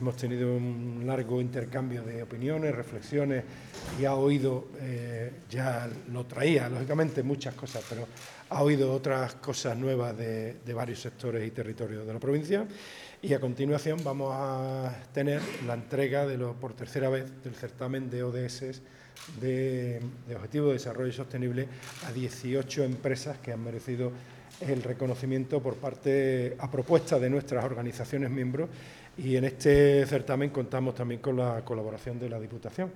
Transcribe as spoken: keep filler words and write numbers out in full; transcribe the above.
hemos tenido un largo intercambio de opiniones, reflexiones y ha oído, eh, ya lo traía, lógicamente, muchas cosas, pero ha oído otras cosas nuevas de, de varios sectores y territorios de la provincia. Y a continuación vamos a tener la entrega de los, por tercera vez del certamen de O D S de, de Objetivo de Desarrollo Sostenible a dieciocho empresas que han merecido el reconocimiento por parte, a propuesta de nuestras organizaciones miembros, y en este certamen contamos también con la colaboración de la Diputación.